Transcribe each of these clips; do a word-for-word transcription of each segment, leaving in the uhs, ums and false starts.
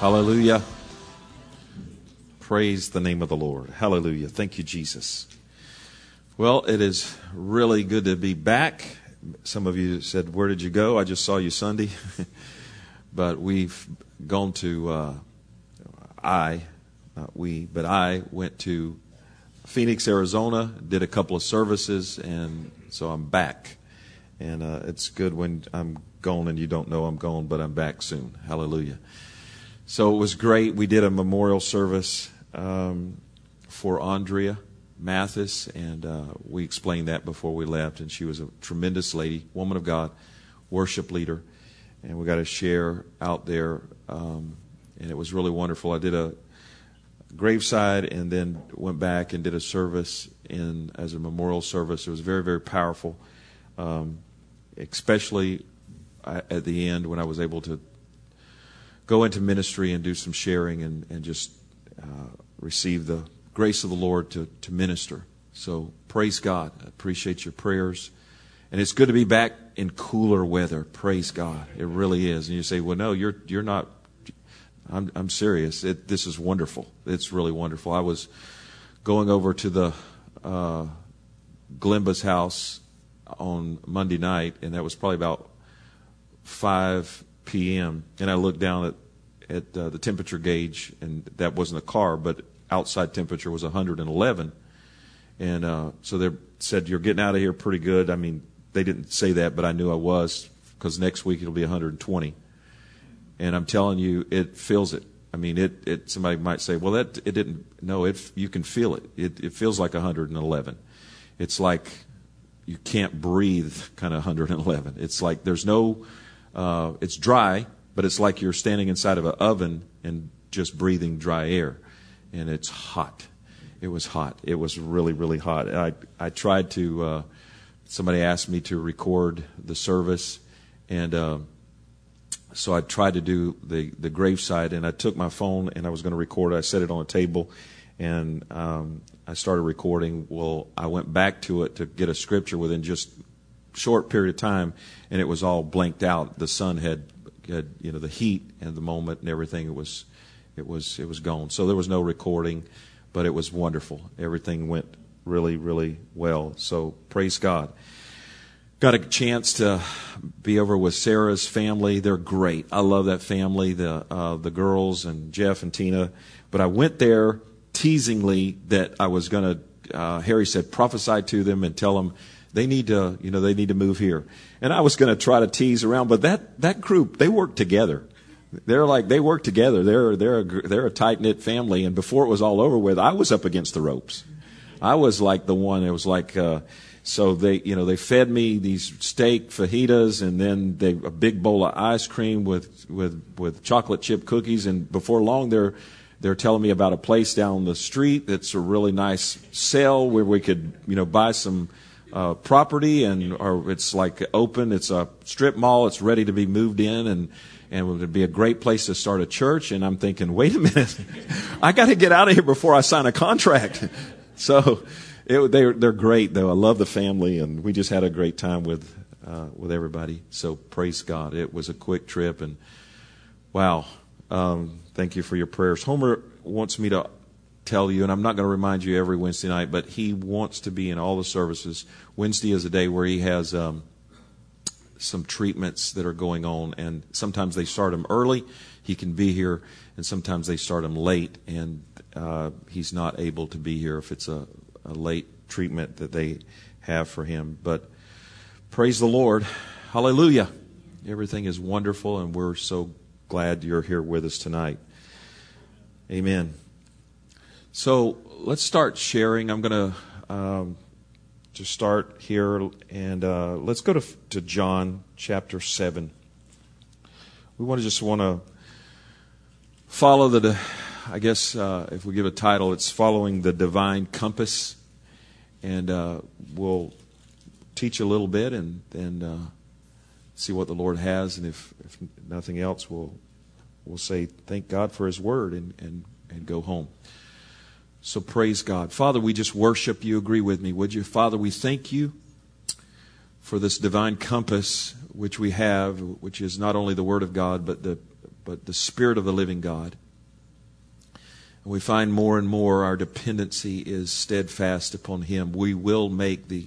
Hallelujah. Praise the name of the Lord. Hallelujah. Thank you, Jesus. Well, it is really good to be back. Some of you said, where did you go? I just saw you Sunday. But we've gone to, uh, I, not we, but I went to Phoenix, Arizona, did a couple of services, and so I'm back. And uh, it's good when I'm gone and you don't know I'm gone, but I'm back soon. Hallelujah. So it was great. We did a memorial service um, for Andrea Mathis, and uh, we explained that before we left. And she was a tremendous lady, woman of God, worship leader, and we got to share out there. Um, and it was really wonderful. I did a graveside and then went back and did a service in as a memorial service. It was very, very powerful, um, especially at the end when I was able to go into ministry and do some sharing and, and just uh, receive the grace of the Lord to, to minister. So praise God. I appreciate your prayers. And it's good to be back in cooler weather. Praise God. It really is. And you say, well, no, you're you're not. I'm I'm serious. It, this is wonderful. It's really wonderful. I was going over to the uh, Glenba's house on Monday night, and that was probably about five p.m. And I looked down at at uh, the temperature gauge, and that wasn't a car, but outside temperature was one hundred eleven. And uh, so they said, you're getting out of here pretty good. I mean, they didn't say that, but I knew I was, because next week it'll be one hundred twenty. And I'm telling you, it feels it. I mean, it. It. Somebody might say, well, that it didn't. No, it. You can feel it. It, it feels like one hundred eleven. It's like you can't breathe, kind of one hundred eleven. It's like there's no. Uh, it's dry, but it's like you're standing inside of an oven and just breathing dry air, and it's hot. It was hot. It was really, really hot. I I tried to. Uh, somebody asked me to record the service, and uh, so I tried to do the the graveside, and I took my phone and I was going to record it. I set it on a table, and um, I started recording. Well, I went back to it to get a scripture within just a short period of time, and it was all blanked out. The sun had, had you know, the heat and the moment and everything. It was, it was, it was gone. So there was no recording, but it was wonderful. Everything went really, really well. So praise God. Got a chance to be over with Sarah's family. They're great. I love that family, the uh, the girls and Jeff and Tina. But I went there teasingly that I was going to, uh, Harry said, prophesy to them and tell them they need to, you know, they need to move here. And I was going to try to tease around, but that, that group, they work together. They're like, they work together. They're, they're a, they're a tight-knit family. And before it was all over with, I was up against the ropes. I was like the one, it was like, uh, so they, you know, they fed me these steak fajitas and then they, a big bowl of ice cream with, with, with chocolate chip cookies. And before long, they're, they're telling me about a place down the street that's a really nice sale where we could, you know, buy some, uh, property and, or it's like open, it's a strip mall, it's ready to be moved in and, and it would be a great place to start a church. And I'm thinking, wait a minute, I got to get out of here before I sign a contract. So it, they're, they're great, though. I love the family, and we just had a great time with uh, with everybody. So praise God. It was a quick trip, and wow, um, thank you for your prayers. Homer wants me to tell you, and I'm not going to remind you every Wednesday night, but he wants to be in all the services. Wednesday is a day where he has um, some treatments that are going on, and sometimes they start him early. He can be here, and sometimes they start him late, and uh, he's not able to be here if it's a, a late treatment that they have for him. But praise the Lord. Hallelujah. Everything is wonderful, and we're so glad you're here with us tonight. Amen. So let's start sharing. I'm going to um, just start here, and uh, let's go to, to John chapter seven. We want to just want to follow the, I guess uh, if we give a title, it's Following the Divine Compass. And uh, we'll teach a little bit and, and uh, see what the Lord has. And if, if nothing else, we'll we'll say thank God for His Word and, and, and go home. So praise God. Father, we just worship you. Agree with me, would you? Father, we thank you for this divine compass which we have, which is not only the Word of God, but the but the Spirit of the living God. And we find more and more our dependency is steadfast upon Him. We will make the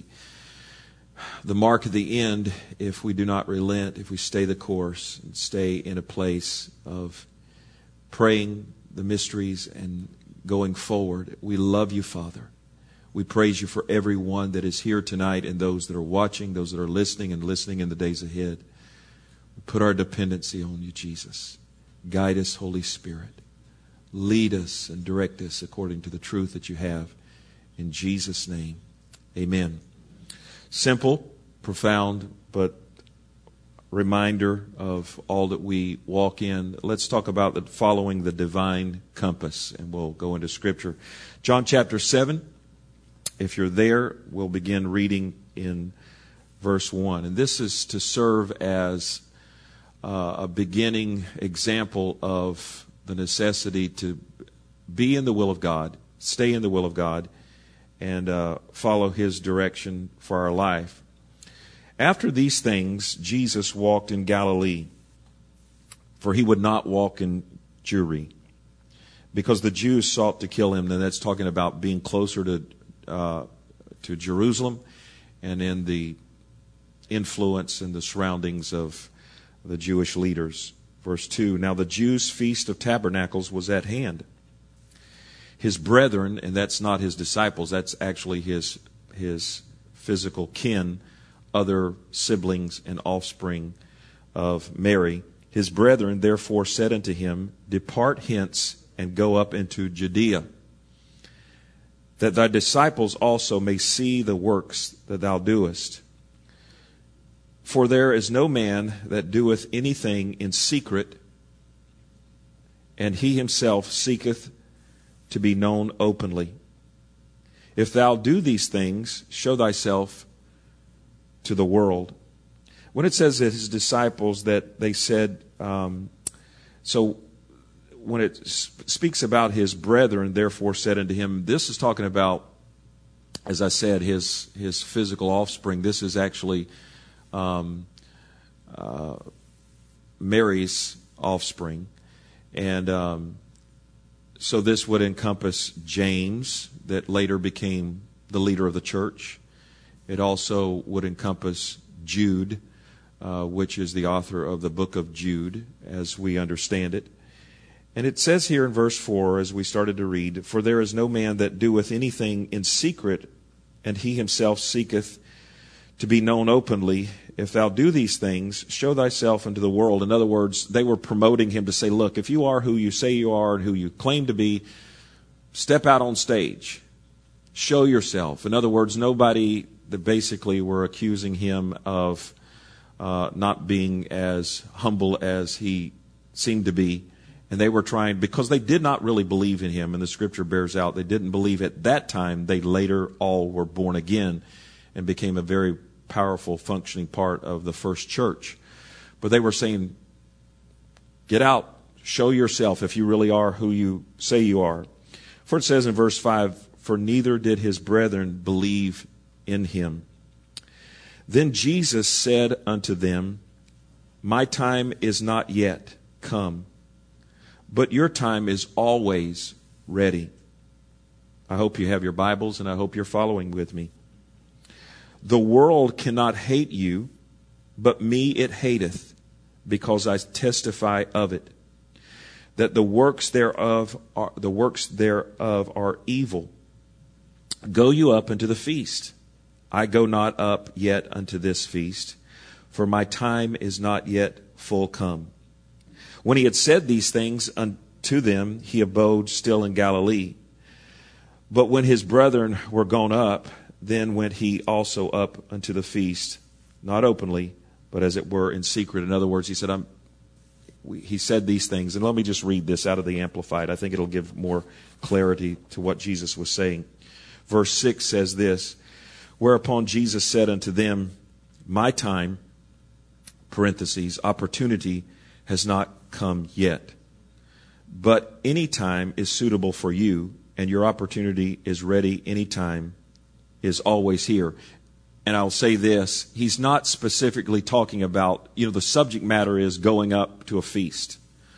the mark of the end if we do not relent, if we stay the course and stay in a place of praying the mysteries and going forward. We love you, Father. We praise you for everyone that is here tonight and those that are watching, those that are listening and listening in the days ahead. We put our dependency on you, Jesus. Guide us, Holy Spirit. Lead us and direct us according to the truth that you have. In Jesus' name, amen. Simple, profound, but reminder of all that we walk in. Let's talk about the, following the divine compass, and we'll go into Scripture. John chapter seven. If you're there, we'll begin reading in verse one. And this is to serve as uh, a beginning example of the necessity to be in the will of God, stay in the will of God, and uh, follow His direction for our life. After these things, Jesus walked in Galilee, for He would not walk in Jewry, because the Jews sought to kill Him. And that's talking about being closer to uh, to Jerusalem and in the influence and the surroundings of the Jewish leaders. Verse two, now the Jews' feast of tabernacles was at hand. His brethren, and that's not His disciples, that's actually his his physical kin, other siblings and offspring of Mary. His brethren therefore said unto Him, depart hence and go up into Judea, that thy disciples also may see the works that thou doest. For there is no man that doeth anything in secret, and he himself seeketh to be known openly. If thou do these things, show thyself to the world. When it says that His disciples, that they said, um, so when it speaks about His brethren, therefore said unto Him, this is talking about, as I said, his his physical offspring. This is actually um, uh, Mary's offspring. And um, so this would encompass James, that later became the leader of the church. It also would encompass Jude, uh, which is the author of the book of Jude, as we understand it. And it says here in verse four, as we started to read, for there is no man that doeth anything in secret, and he himself seeketh to be known openly. If thou do these things, show thyself unto the world. In other words, they were promoting him to say, look, if you are who you say you are and who you claim to be, step out on stage. Show yourself. In other words, nobody that basically were accusing him of uh, not being as humble as he seemed to be. And they were trying, because they did not really believe in Him, and the Scripture bears out, they didn't believe at that time. They later all were born again and became a very powerful, functioning part of the first church. But they were saying, get out, show yourself if you really are who you say you are. For it says in verse five, for neither did His brethren believe in Him. Then Jesus said unto them, my time is not yet come, but your time is always ready. I hope you have your Bibles, and I hope you're following with me. The world cannot hate you, but me it hateth, because I testify of it, that the works thereof are, the works thereof are evil. Go you up unto the feast. I go not up yet unto this feast, for my time is not yet full come. When he had said these things unto them, he abode still in Galilee. But when his brethren were gone up, then went he also up unto the feast, not openly, but as it were in secret. In other words, he said, I'm, he said these things. And let me just read this out of the Amplified. I think it'll give more clarity to what Jesus was saying. Verse six says this, whereupon Jesus said unto them, my time, parentheses, opportunity, has not come yet. But any time is suitable for you, and your opportunity is ready any time, is always here. And I'll say this, he's not specifically talking about, you know, the subject matter is going up to a feast.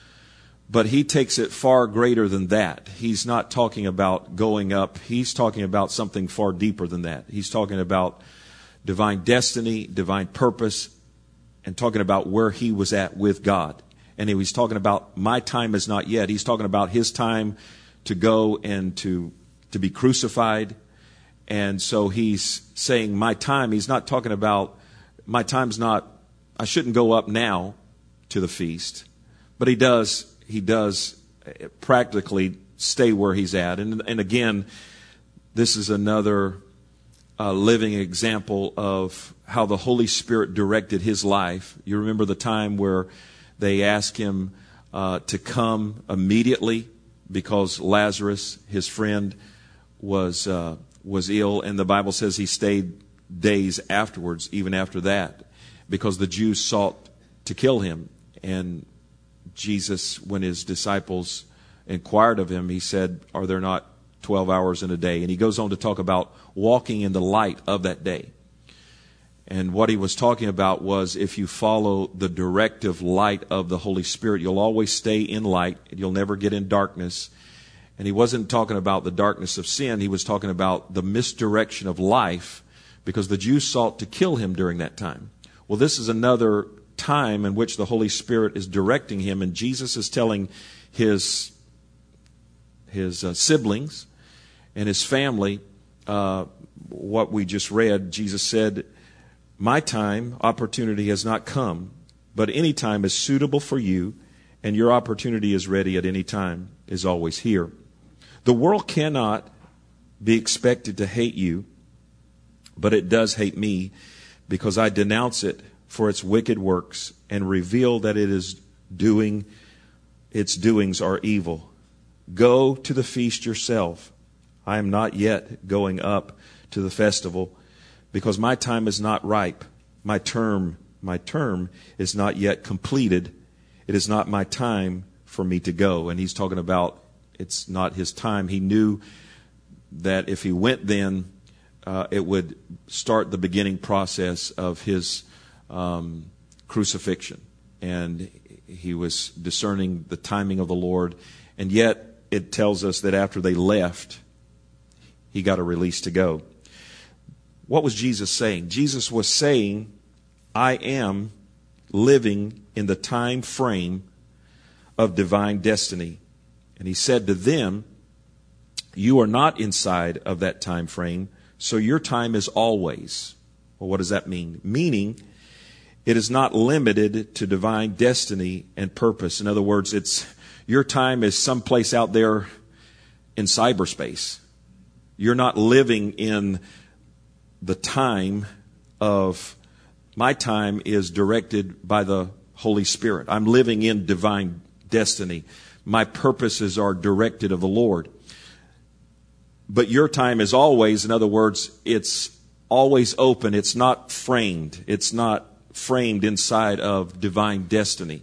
But he takes it far greater than that. He's not talking about going up. He's talking about something far deeper than that. He's talking about divine destiny, divine purpose, and talking about where he was at with God. And he was talking about, my time is not yet. He's talking about his time to go and to, to be crucified. And so he's saying, my time, he's not talking about, my time's not, I shouldn't go up now to the feast. But he does, he does practically stay where he's at. And, and again, this is another uh, living example of how the Holy Spirit directed his life. You remember the time where they asked him uh, to come immediately because Lazarus, his friend, was uh, was ill, and the Bible says he stayed days afterwards, even after that, because the Jews sought to kill him. And Jesus, when his disciples inquired of him, he said, are there not twelve hours in a day? And he goes on to talk about walking in the light of that day. And what he was talking about was, if you follow the directive light of the Holy Spirit, you'll always stay in light. You'll never get in darkness. And he wasn't talking about the darkness of sin. He was talking about the misdirection of life, because the Jews sought to kill him during that time. Well, this is another time in which the Holy Spirit is directing him, and Jesus is telling his his uh, siblings and his family uh, what we just read. Jesus said, my time, opportunity has not come, but any time is suitable for you, and your opportunity is ready at any time, is always here. The world cannot be expected to hate you, but it does hate me, because I denounce it for its wicked works and reveal that it is doing, its doings are evil. Go to the feast yourself. I am not yet going up to the festival, because my time is not ripe. My term, my term is not yet completed. It is not my time for me to go. And he's talking about it's not his time. He knew that if he went then, uh, it would start the beginning process of his um, crucifixion. And he was discerning the timing of the Lord. And yet it tells us that after they left, he got a release to go. What was Jesus saying? Jesus was saying, I am living in the time frame of divine destiny. And he said to them, you are not inside of that time frame, so your time is always. Well, what does that mean? Meaning, it is not limited to divine destiny and purpose. In other words, it's your time is someplace out there in cyberspace. You're not living in the time of, my time is directed by the Holy Spirit. I'm living in divine destiny. My purposes are directed of the Lord. But your time is always, in other words, it's always open. It's not framed. It's not framed inside of divine destiny.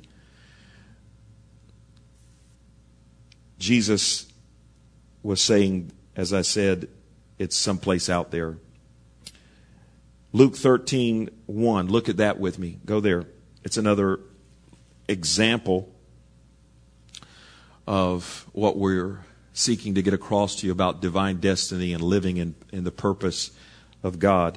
Jesus was saying, as I said, it's someplace out there. Luke thirteen one. Look at that with me. Go there. It's another example of what we're seeking to get across to you about divine destiny and living in, in the purpose of God.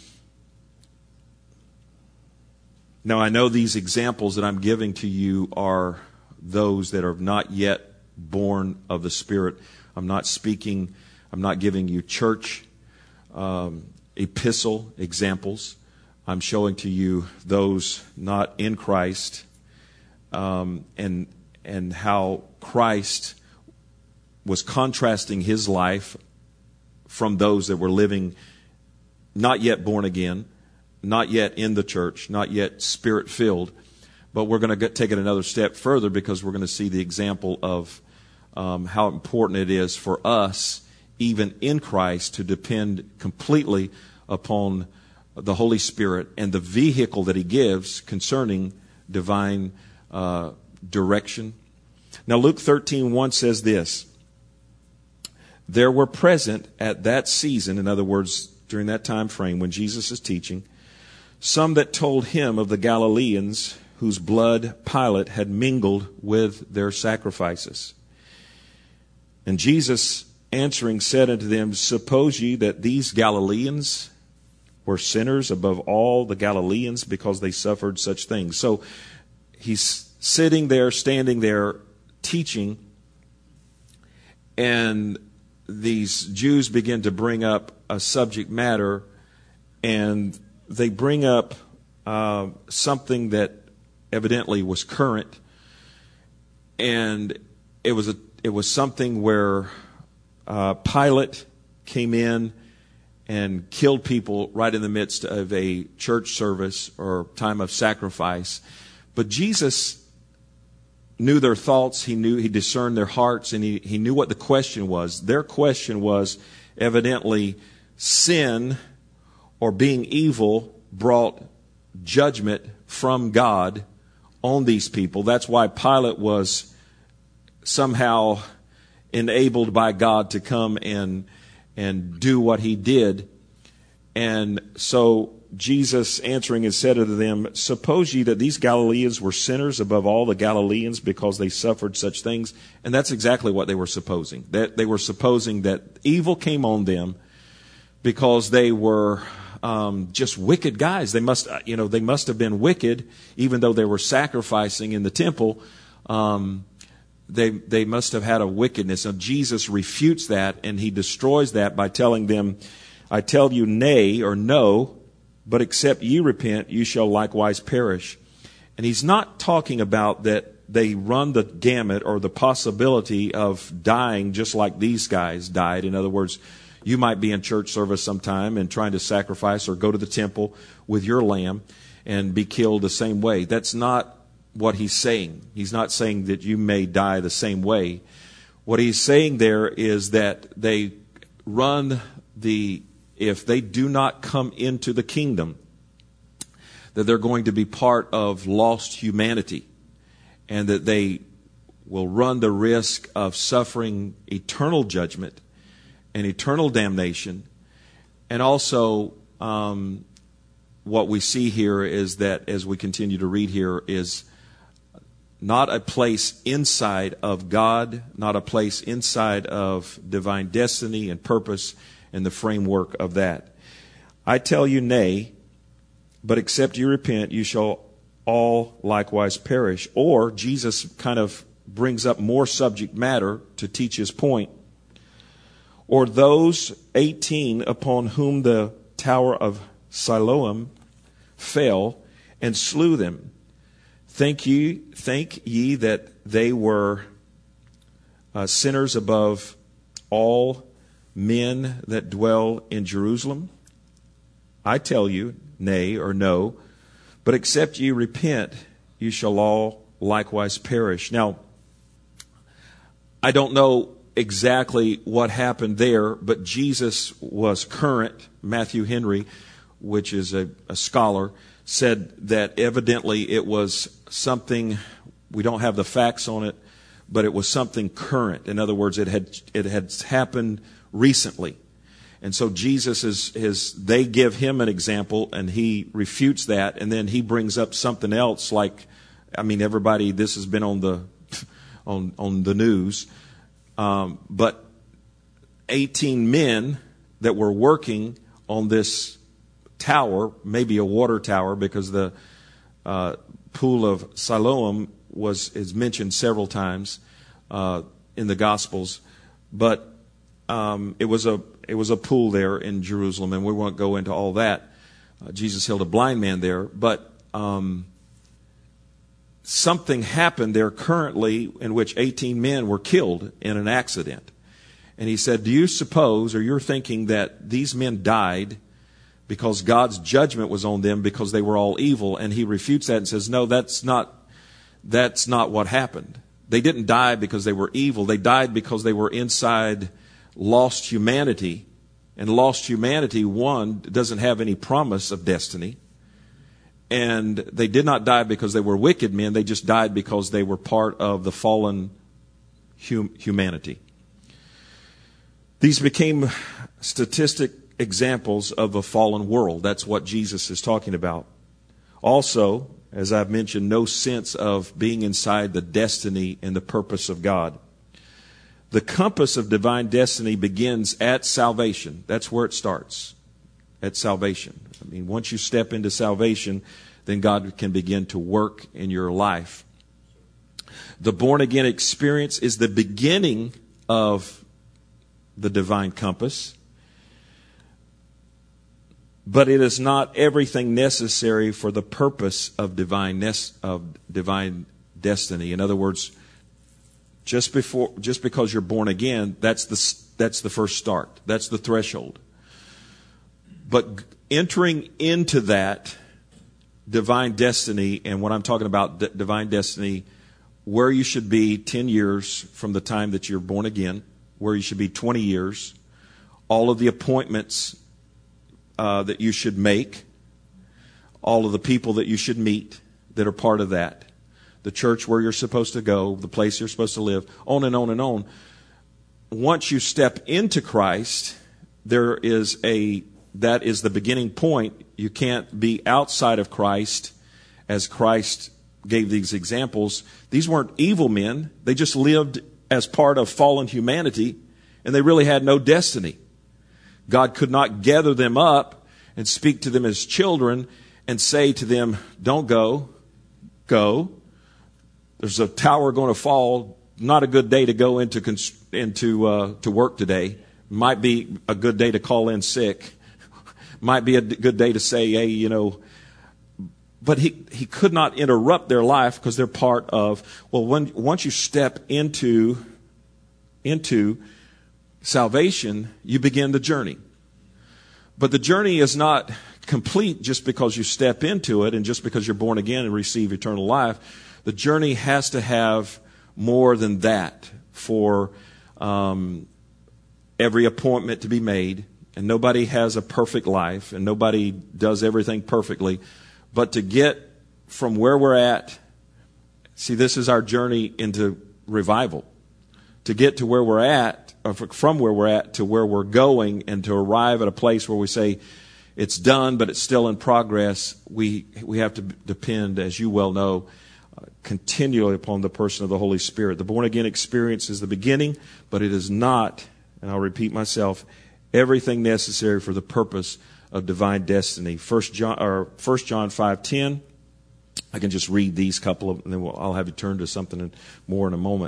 Now, I know these examples that I'm giving to you are those that are not yet born of the Spirit. I'm not speaking, I'm not giving you church um, epistle examples. I'm showing to you those not in Christ, um, and and how Christ was contrasting his life from those that were living not yet born again, not yet in the church, not yet Spirit-filled. But we're going to take it another step further, because we're going to see the example of um, how important it is for us, even in Christ, to depend completely upon the Holy Spirit and the vehicle that he gives concerning divine uh, direction. Now, Luke thirteen one says this. There were present at that season, in other words, during that time frame when Jesus is teaching, some that told him of the Galileans whose blood Pilate had mingled with their sacrifices. And Jesus answering said unto them, Suppose ye that these Galileans were sinners above all the Galileans because they suffered such things? So he's sitting there, standing there, teaching, and these Jews begin to bring up a subject matter, and they bring up uh, something that evidently was current, and it was a it was something where uh, Pilate came in and killed people right in the midst of a church service or time of sacrifice. But Jesus knew their thoughts. He knew, he discerned their hearts, and he, he knew what the question was. Their question was evidently sin or being evil brought judgment from God on these people. That's why Pilate was somehow enabled by God to come and and do what he did. And so Jesus answering and said unto them, Suppose ye that these Galileans were sinners above all the Galileans because they suffered such things? And that's exactly what they were supposing. That they were supposing that evil came on them because they were um, just wicked guys. They must, you know, they must have been wicked, even though they were sacrificing in the temple. Um, They they must have had a wickedness. And Jesus refutes that, and he destroys that by telling them, I tell you nay or no, but except ye repent, you shall likewise perish. And he's not talking about that they run the gamut or the possibility of dying just like these guys died. In other words, you might be in church service sometime and trying to sacrifice or go to the temple with your lamb and be killed the same way. That's not what he's saying. He's not saying that you may die the same way. What he's saying there is that they run the, if they do not come into the kingdom, that they're going to be part of lost humanity, and that they will run the risk of suffering eternal judgment and eternal damnation. And also, um, what we see here is that, as we continue to read here, is not a place inside of God, not a place inside of divine destiny and purpose and the framework of that. I tell you nay, but except you repent, you shall all likewise perish. Or Jesus kind of brings up more subject matter to teach his point. Or those eighteen upon whom the tower of Siloam fell and slew them. Think ye, think ye that they were uh, sinners above all men that dwell in Jerusalem? I tell you, nay or no, but except ye repent, you shall all likewise perish. Now, I don't know exactly what happened there, but Jesus was current. Matthew Henry, which is a, a scholar, said that evidently it was something, we don't have the facts on it, but it was something current. In other words, it had it had happened recently. And so Jesus is, is they give him an example, and he refutes that, and then he brings up something else like, I mean, everybody, this has been on the on on the news, um, but eighteen men that were working on this tower, maybe a water tower, because the uh, pool of Siloam was is mentioned several times uh, in the Gospels, but um, it was a it was a pool there in Jerusalem, and we won't go into all that. Uh, Jesus healed a blind man there, but um, something happened there currently in which eighteen men were killed in an accident. And he said, do you suppose, or you're thinking that these men died because God's judgment was on them because they were all evil? And he refutes that and says, no, that's not, that's not what happened. They didn't die because they were evil. They died because they were inside lost humanity. And lost humanity, one, doesn't have any promise of destiny. And they did not die because they were wicked men. They just died because they were part of the fallen hum- humanity. These became statistic examples of a fallen world. That's what Jesus is talking about. Also, as I've mentioned, no sense of being inside the destiny and the purpose of God. The compass of divine destiny begins at salvation. That's where it starts, at salvation. I mean, once you step into salvation, then God can begin to work in your life. The born-again experience is the beginning of the divine compass, but it is not everything necessary for the purpose of divine of divine destiny. In other words, just before, just because you're born again, that's the that's the first start. That's the threshold. But entering into that divine destiny, and when I'm talking about d- divine destiny, where you should be ten years from the time that you're born again, where you should be twenty years, all of the appointments uh, that you should make, all of the people that you should meet that are part of that, the church where you're supposed to go, the place you're supposed to live, on and on and on. Once you step into Christ, there is a that is the beginning point. You can't be outside of Christ, as Christ gave these examples. These weren't evil men. They just lived as part of fallen humanity, and they really had no destiny. God could not gather them up and speak to them as children and say to them, don't go, go. There's a tower going to fall. Not a good day to go into into uh, to work today. Might be a good day to call in sick. Might be a good day to say, hey, you know. But he, he could not interrupt their life because they're part of, well, when, once you step into, into salvation, you begin the journey. But the journey is not complete just because you step into it and just because you're born again and receive eternal life. The journey has to have more than that for um, every appointment to be made. And nobody has a perfect life, and nobody does everything perfectly. But to get from where we're at, see, this is our journey into revival. To get to where we're at, or from where we're at to where we're going, and to arrive at a place where we say it's done, but it's still in progress, we we have to depend, as you well know, uh, continually upon the person of the Holy Spirit. The born-again experience is the beginning, but it is not, and I'll repeat myself, everything necessary for the purpose of divine destiny. First John or First John five ten. I can just read these couple of, and then we'll, I'll have you turn to something more in a moment.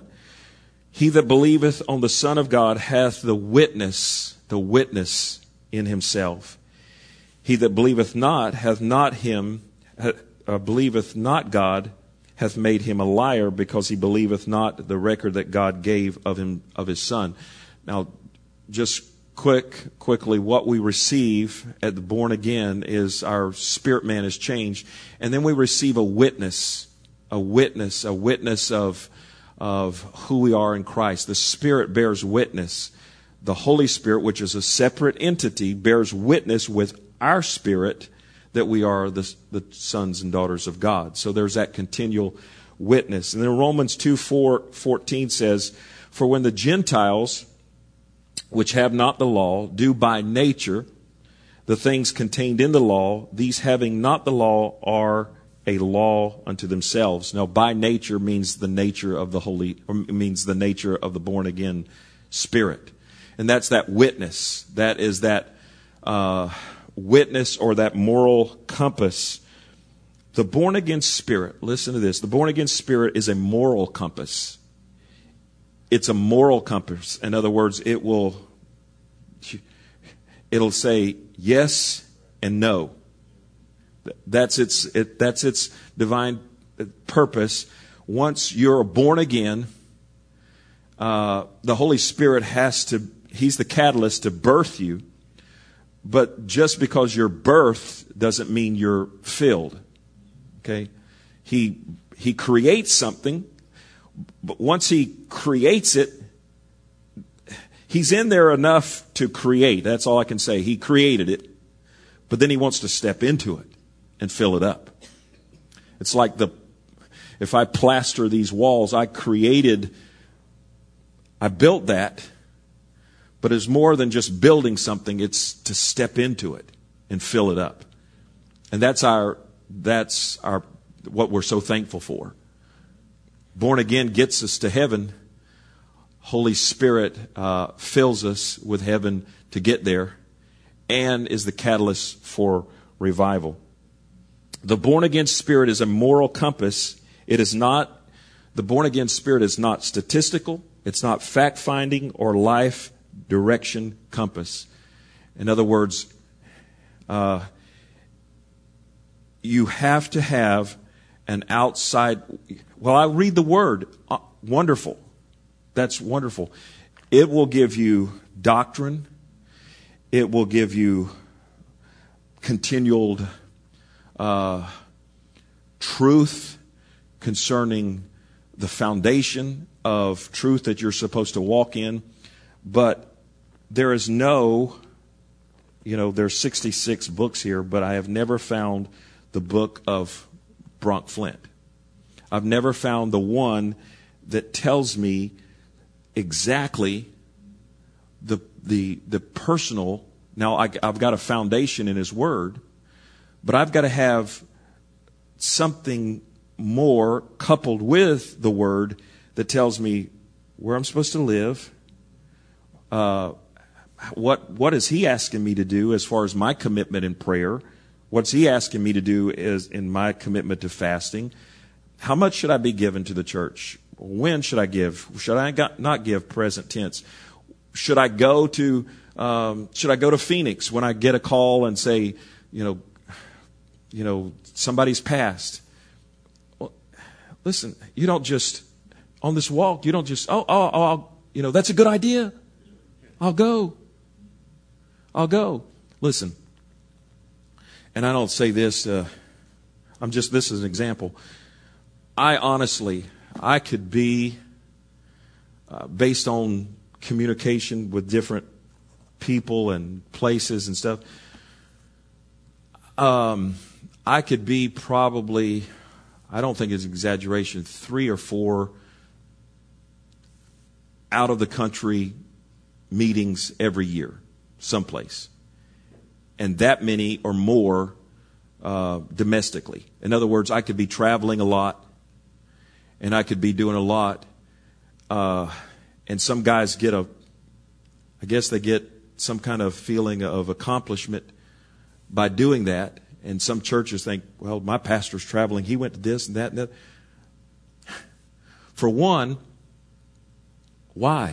He that believeth on the Son of God hath the witness, the witness in himself. He that believeth not hath not him, uh, believeth not God, hath made him a liar, because he believeth not the record that God gave of him of his Son. Now, just Quick, quickly, what we receive at the born again is our spirit man is changed, and then we receive a witness, a witness, a witness of of who we are in Christ. The Spirit bears witness. The Holy Spirit, which is a separate entity, bears witness with our spirit that we are the, the sons and daughters of God. So there's that continual witness. And then Romans two fourteen says, "For when the Gentiles, which have not the law, do by nature the things contained in the law, these having not the law are a law unto themselves." Now, by nature means the nature of the Holy, or means the nature of the born again Spirit. And that's that witness. That is that uh, witness, or that moral compass. The born again Spirit, listen to this, the born again Spirit is a moral compass. It's a moral compass. In other words, it will it'll say yes and no. That's its it, that's its divine purpose. Once you're born again, uh, the Holy Spirit has to. He's the catalyst to birth you. But just because you're birthed doesn't mean you're filled. Okay, he he creates something. But once he creates it, he's in there enough to create. That's all I can say. He created it. But then he wants to step into it and fill it up. It's like the, if I plaster these walls, I created, I built that. But it's more than just building something. It's to step into it and fill it up. And that's our, that's our, what we're so thankful for. Born again gets us to heaven. Holy Spirit uh, fills us with heaven to get there and is the catalyst for revival. The born again spirit is a moral compass. It is not, the born again spirit is not statistical. It's not fact finding or life direction compass. In other words, uh, you have to have an outside, well, I read the word, uh, wonderful. That's wonderful. It will give you doctrine. It will give you continual uh, truth concerning the foundation of truth that you're supposed to walk in. But there is no, you know, there's sixty-six books here, but I have never found the book of Bronk Flint. I've never found the one that tells me exactly the the the personal. Now I, I've got a foundation in His Word, but I've got to have something more coupled with the Word that tells me where I'm supposed to live. Uh, what what is He asking me to do as far as my commitment in prayer? What's He asking me to do is in my commitment to fasting? How much should I be given to the church? When should I give? Should I not give? Present tense. Should I go to um, Should I go to Phoenix when I get a call and say, you know, you know, somebody's passed? Well, listen, you don't just on this walk. You don't just oh oh oh I'll, you know that's a good idea. I'll go. I'll go. Listen, and I don't say this. Uh, I'm just this is an example. I honestly. I could be, uh, based on communication with different people and places and stuff, um, I could be probably, I don't think it's an exaggeration, three or four out of the country meetings every year, someplace. And that many or more uh, domestically. In other words, I could be traveling a lot. And I could be doing a lot. Uh, and some guys get a, I guess they get some kind of feeling of accomplishment by doing that. And some churches think, well, my pastor's traveling. He went to this and that and that. For one, why?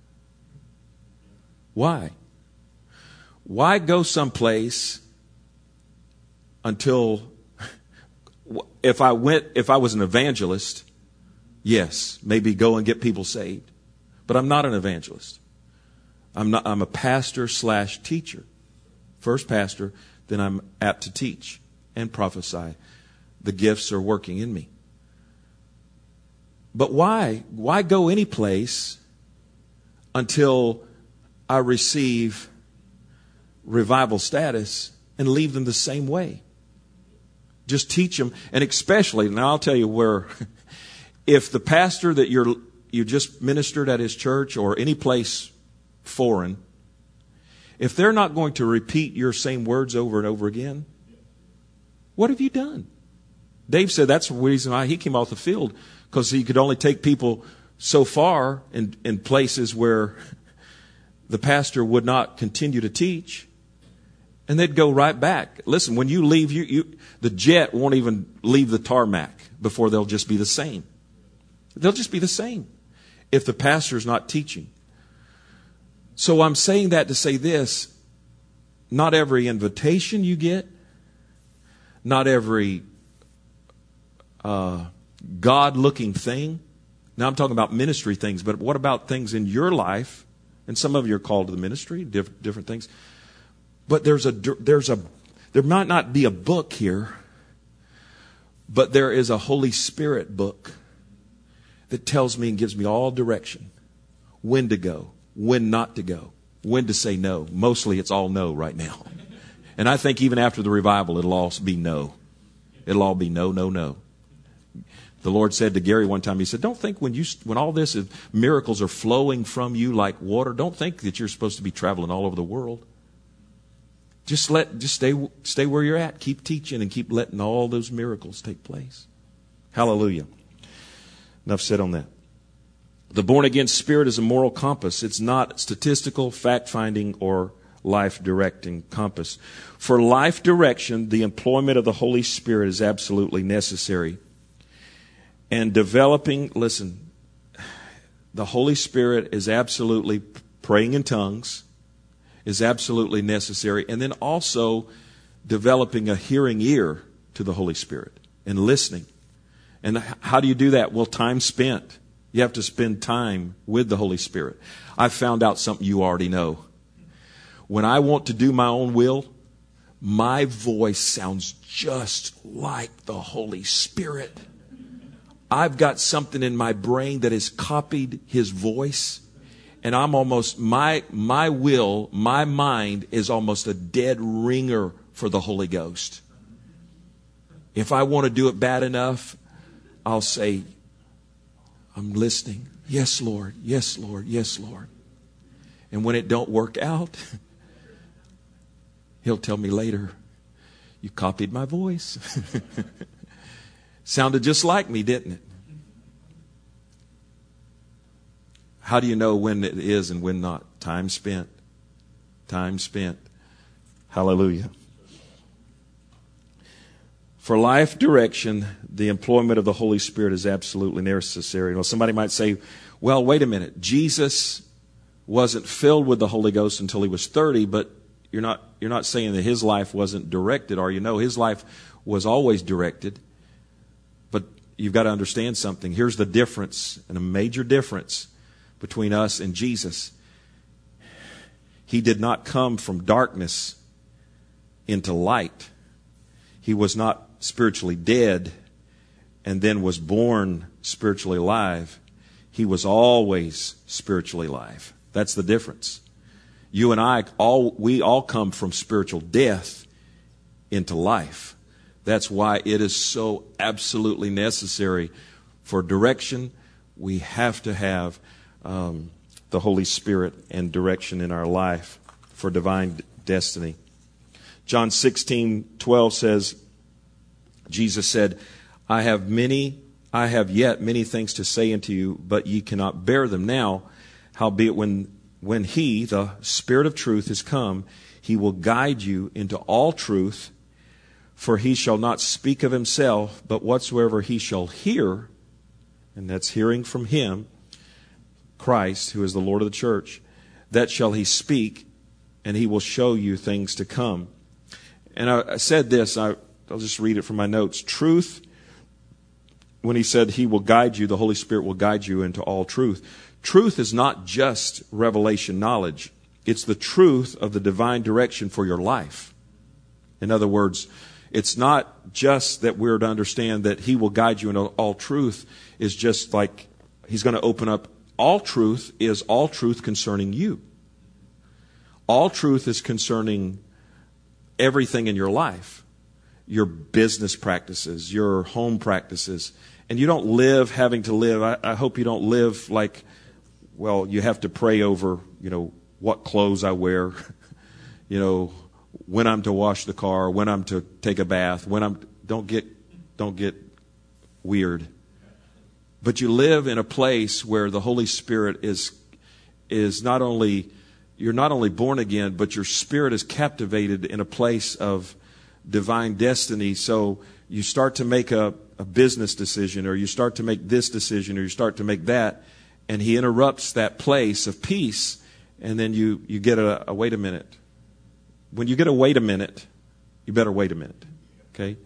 Why? Why go someplace until, if I went, if I was an evangelist, yes, maybe go and get people saved. But I'm not an evangelist. I'm not, I'm a pastor slash teacher. First pastor, then I'm apt to teach and prophesy. The gifts are working in me. But why? Why go any place until I receive revival status and leave them the same way? Just teach them. And especially, now I'll tell you where... If the pastor that you're you just ministered at his church or any place foreign, if they're not going to repeat your same words over and over again, what have you done? Dave said that's the reason why he came off the field, because he could only take people so far in, in places where the pastor would not continue to teach, and they'd go right back. Listen, when you leave, you, you the jet won't even leave the tarmac before they'll just be the same. They'll just be the same if the pastor's not teaching. So I'm saying that to say this, not every invitation you get, not every uh, God-looking thing. Now I'm talking about ministry things, but what about things in your life? And some of you are called to the ministry, different, different things. But there's a, there's a, there might not be a book here, but there is a Holy Spirit book that tells me and gives me all direction. When to go, when not to go, when to say no. Mostly it's all no right now. And I think even after the revival, it'll all be no. It'll all be no, no, no. The Lord said to Gary one time, He said, don't think when you when all this is, miracles are flowing from you like water, don't think that you're supposed to be traveling all over the world. Just let, just stay, stay where you're at. Keep teaching and keep letting all those miracles take place. Hallelujah. Enough said on that. The born-again spirit is a moral compass. It's not statistical, fact-finding, or life-directing compass. For life direction, the employment of the Holy Spirit is absolutely necessary. And developing, listen, the Holy Spirit is absolutely, praying in tongues is absolutely necessary. And then also developing a hearing ear to the Holy Spirit and listening. And how do you do that? Well, time spent. You have to spend time with the Holy Spirit. I found out something you already know. When I want to do my own will, my voice sounds just like the Holy Spirit. I've got something in my brain that has copied His voice. And I'm almost, my, my will, my mind is almost a dead ringer for the Holy Ghost. If I want to do it bad enough, I'll say, I'm listening. Yes, Lord. Yes, Lord. Yes, Lord. And when it don't work out, He'll tell me later, you copied my voice. Sounded just like me, didn't it? How do you know when it is and when not? Time spent. Time spent. Hallelujah. For life direction, the employment of the Holy Spirit is absolutely necessary. Well, somebody might say, well, wait a minute. Jesus wasn't filled with the Holy Ghost until He was thirty, but you're not, you're not saying that His life wasn't directed, are you? No, His life was always directed. But you've got to understand something. Here's the difference, and a major difference between us and Jesus. He did not come from darkness into light. He was not spiritually dead and then was born spiritually alive. He was always spiritually alive. That's the difference. You and I, all we all come from spiritual death into life. That's why it is so absolutely necessary for direction. We have to have um, the Holy Spirit and direction in our life for divine destiny. John sixteen twelve says, Jesus said, I have many, I have yet many things to say unto you, but ye cannot bear them now. Howbeit when, when He, the Spirit of truth, is come, He will guide you into all truth, for He shall not speak of Himself, but whatsoever He shall hear, and that's hearing from Him, Christ, who is the Lord of the church, that shall He speak, and He will show you things to come. And I, I said this, I, I'll just read it from my notes. Truth, when He said He will guide you, the Holy Spirit will guide you into all truth. Truth is not just revelation knowledge. It's the truth of the divine direction for your life. In other words, it's not just that we're to understand that He will guide you into all truth. Is just like He's going to open up. All truth is all truth concerning you. All truth is concerning everything in your life. Your business practices, your home practices. And you don't live having to live. I, I hope you don't live like, well, you have to pray over, you know, what clothes I wear, you know, when I'm to wash the car, when I'm to take a bath, when I'm, don't get, don't get weird. But you live in a place where the Holy Spirit is, is not only, you're not only born again, but your spirit is captivated in a place of divine destiny. So you start to make a, a business decision, or you start to make this decision, or you start to make that, and He interrupts that place of peace, and then you, you get a, a wait a minute. When you get a wait a minute, you better wait a minute. Okay?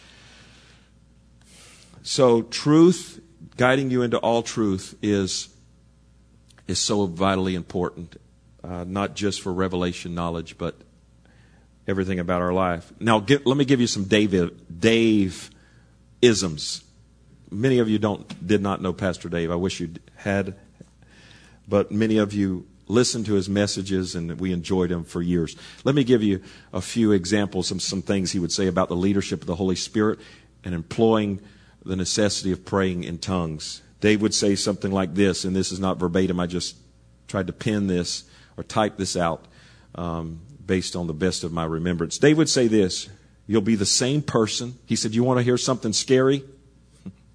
So truth, guiding you into all truth, is, is so vitally important, uh, not just for revelation knowledge, but everything about our life. Now, get, let me give you some Dave, Dave-isms. Many of you don't did not know Pastor Dave. I wish you had. But many of you listened to his messages, and we enjoyed him for years. Let me give you a few examples of some things he would say about the leadership of the Holy Spirit and employing the necessity of praying in tongues. Dave would say something like this, and this is not verbatim. I just tried to pen this or type this out. Um, based on the best of my remembrance. Dave would say this, you'll be the same person. He said, you want to hear something scary?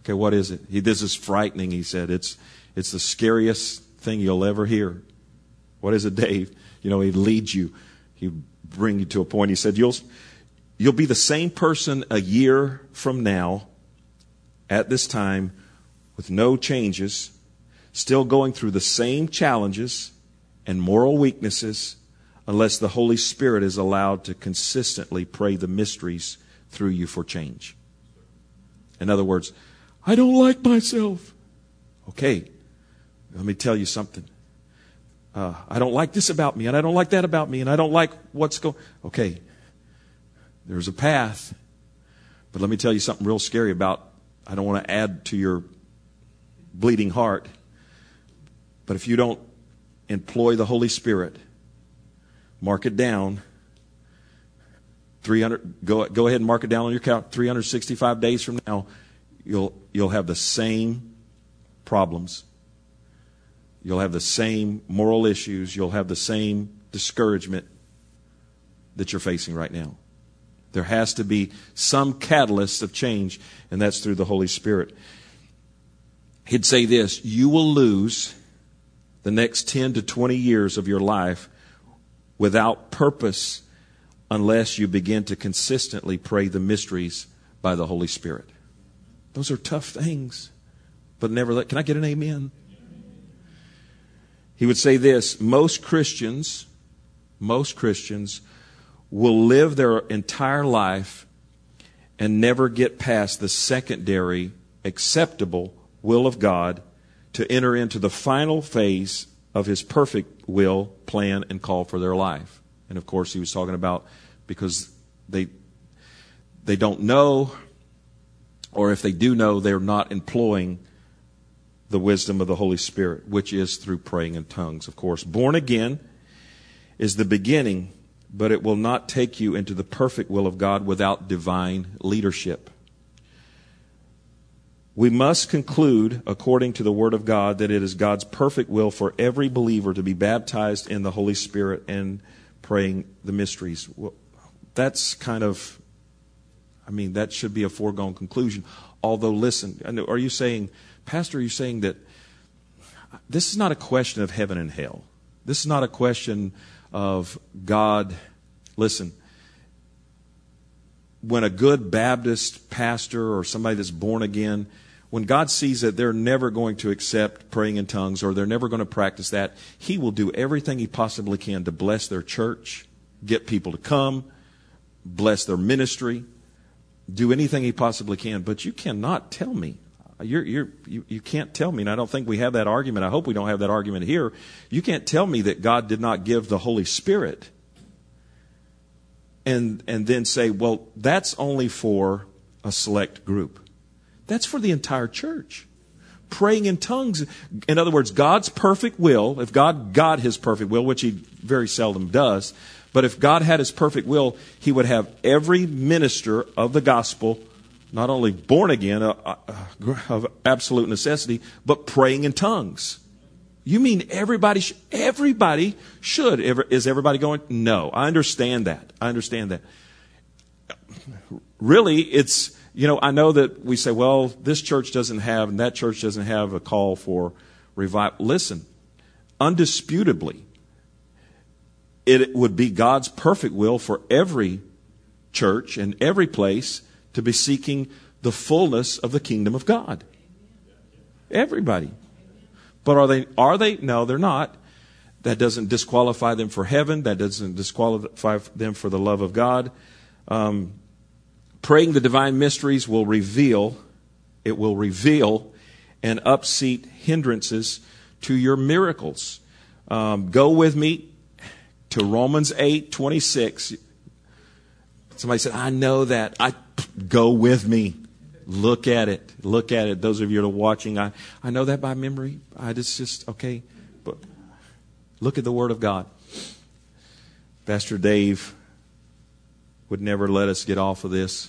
Okay, what is it? He, this is frightening, he said. It's, it's the scariest thing you'll ever hear. What is it, Dave? You know, he'd lead you. He'd bring you to a point. He said, you'll, you'll be the same person a year from now at this time with no changes, still going through the same challenges and moral weaknesses, unless the Holy Spirit is allowed to consistently pray the mysteries through you for change. In other words, I don't like myself. Okay, let me tell you something. Uh, I don't like this about me, and I don't like that about me, and I don't like what's going... Okay, there's a path. But let me tell you something real scary about... I don't want to add to your bleeding heart. But if you don't employ the Holy Spirit, mark it down. three hundred Go go ahead and mark it down on your count. three hundred sixty-five days from now, you'll you'll have the same problems. You'll have the same moral issues. You'll have the same discouragement that you're facing right now. There has to be some catalyst of change, and that's through the Holy Spirit. He'd say this: you will lose the next ten to twenty years of your life without purpose unless you begin to consistently pray the mysteries by the Holy Spirit. Those are tough things, but never let... Can I get an amen? He would say this: most Christians, most Christians will live their entire life and never get past the secondary, acceptable will of God to enter into the final phase of His perfect will, plan, and call for their life. And of course, he was talking about because they they don't know, or if they do know, they're not employing the wisdom of the Holy Spirit, which is through praying in tongues, of course. Born again is the beginning, but it will not take you into the perfect will of God without divine leadership. We must conclude, according to the Word of God, that it is God's perfect will for every believer to be baptized in the Holy Spirit and praying the mysteries. Well, that's kind of, I mean, that should be a foregone conclusion. Although, listen, are you saying, Pastor, are you saying that this is not a question of heaven and hell? This is not a question of God. Listen, when a good Baptist pastor or somebody that's born again, when God sees that they're never going to accept praying in tongues or they're never going to practice that, He will do everything He possibly can to bless their church, get people to come, bless their ministry, do anything He possibly can. But you cannot tell me. You're, you're, you, you can't tell me, and I don't think we have that argument. I hope we don't have that argument here. You can't tell me that God did not give the Holy Spirit and and then say, well, that's only for a select group. That's for the entire church. Praying in tongues, in other words, God's perfect will, if God got His perfect will, which He very seldom does, but if God had His perfect will, He would have every minister of the gospel not only born again, uh, uh, of absolute necessity, but praying in tongues. You mean everybody, sh- everybody should. Is everybody going? No, I understand that. I understand that. Really, it's, you know, I know that we say, well, this church doesn't have, and that church doesn't have a call for revival. Listen, undisputably, it would be God's perfect will for every church and every place to be seeking the fullness of the kingdom of God. Everybody. But are they, are they? No, they're not. That doesn't disqualify them for heaven. That doesn't disqualify them for the love of God. Um, praying the divine mysteries will reveal, it will reveal and upseat hindrances to your miracles. Um, go with me to Romans eight twenty-six. Somebody said, I know that. I go with me. Look at it. Look at it. Those of you that are watching, I, I know that by memory. I just, just, okay. But look at the Word of God. Pastor Dave would never let us get off of this.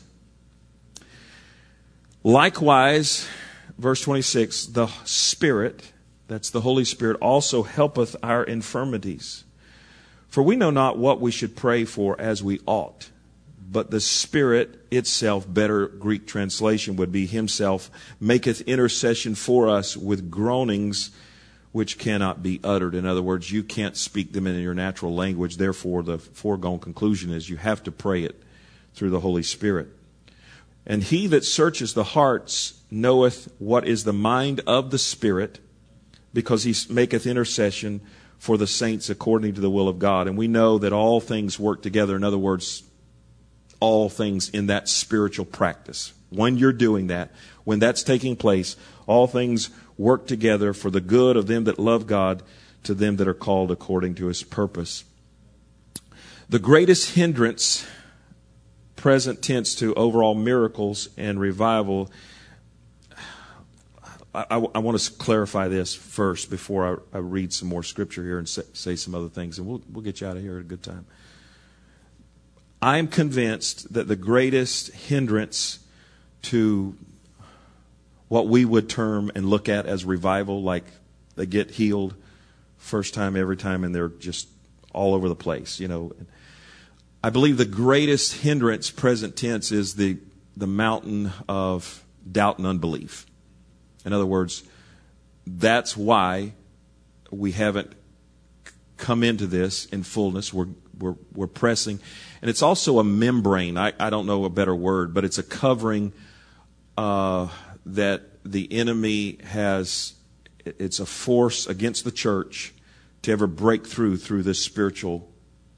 Likewise, verse twenty-six, the Spirit, that's the Holy Spirit, also helpeth our infirmities. For we know not what we should pray for as we ought. but the Spirit itself, better Greek translation would be himself, maketh intercession for us with groanings which cannot be uttered. In other words, you can't speak them in your natural language. Therefore, the foregone conclusion is you have to pray it through the Holy Spirit. And he that searches the hearts knoweth what is the mind of the Spirit, because he maketh intercession for the saints according to the will of God. And we know that all things work together. In other words, all things in that spiritual practice. When you're doing that, when that's taking place, all things work together for the good of them that love God, to them that are called according to his purpose. The greatest hindrance, present tense, to overall miracles and revival, I, I, I want to clarify this first before I, I read some more scripture here and say, say some other things, and we'll, we'll get you out of here at a good time. I am convinced that the greatest hindrance to what we would term and look at as revival, like they get healed first time, every time, and they're just all over the place, you know. I believe the greatest hindrance, present tense, is the, the mountain of doubt and unbelief. In other words, that's why we haven't come into this in fullness. We're we're, we're pressing. And it's also a membrane. I, I don't know a better word, but it's a covering uh, that the enemy has. It's a force against the church to ever break through through this spiritual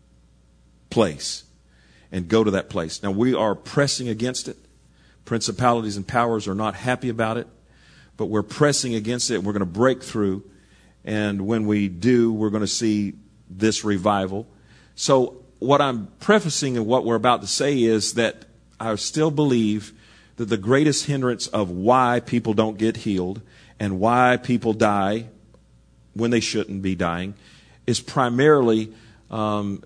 place and go to that place. Now, we are pressing against it. Principalities and powers are not happy about it, but we're pressing against it. We're going to break through, and when we do, we're going to see this revival. So what I'm prefacing and what we're about to say is that I still believe that the greatest hindrance of why people don't get healed and why people die when they shouldn't be dying is primarily um,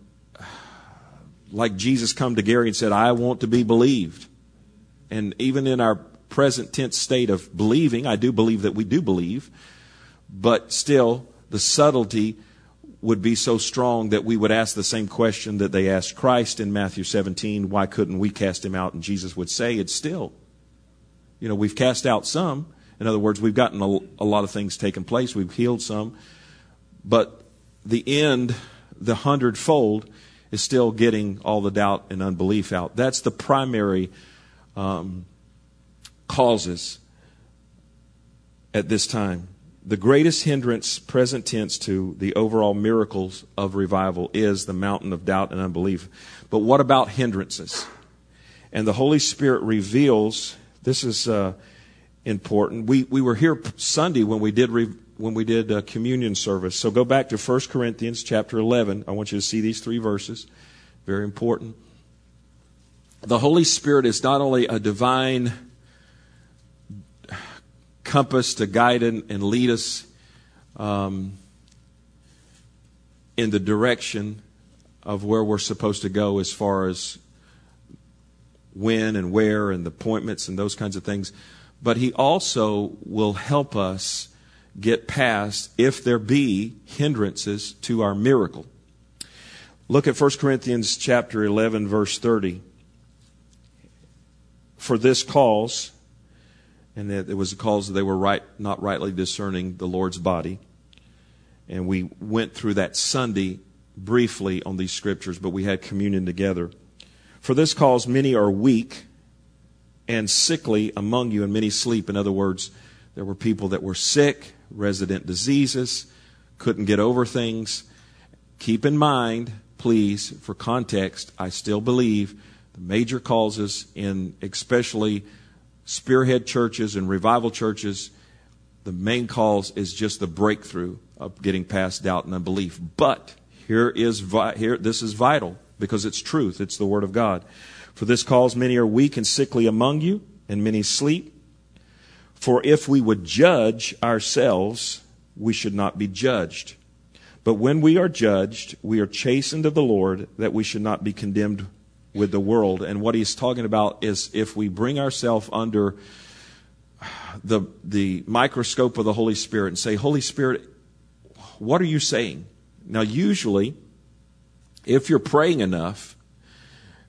like Jesus come to Gary and said, I want to be believed. And even in our present tense state of believing, I do believe that we do believe, but still the subtlety would be so strong that we would ask the same question that they asked Christ in Matthew seventeen, why couldn't we cast him out? And Jesus would say, it's still, you know, we've cast out some. In other words, we've gotten a, a lot of things taken place. We've healed some. But the end, the hundredfold, is still getting all the doubt and unbelief out. That's the primary um, causes at this time. The greatest hindrance, present tense, to the overall miracles of revival is the mountain of doubt and unbelief. But what about hindrances? And the Holy Spirit reveals, this is uh, important. We we were here Sunday when we did re, when we did uh, communion service. So go back to First Corinthians chapter eleven. I want you to see these three verses. Very important. The Holy Spirit is not only a divine compass to guide and lead us um, in the direction of where we're supposed to go as far as when and where and the appointments and those kinds of things. But he also will help us get past if there be hindrances to our miracle. Look at First Corinthians chapter eleven, verse thirty. For this cause, and it was because they were right, not rightly discerning the Lord's body. And we went through that Sunday briefly on these scriptures, but we had communion together. For this cause many are weak and sickly among you, and many sleep. In other words, there were people that were sick, resident diseases, couldn't get over things. Keep in mind, please, for context, I still believe the major causes in especially spearhead churches and revival churches, the main cause is just the breakthrough of getting past doubt and unbelief. But here is vi- here this is vital because it's truth. It's the Word of God. For this cause many are weak and sickly among you, and many sleep. For if we would judge ourselves, we should not be judged. But when we are judged, we are chastened of the Lord, that we should not be condemned with the world. And what he's talking about is if we bring ourselves under the the microscope of the Holy Spirit and say, Holy Spirit, what are you saying? Now, usually, if you're praying enough,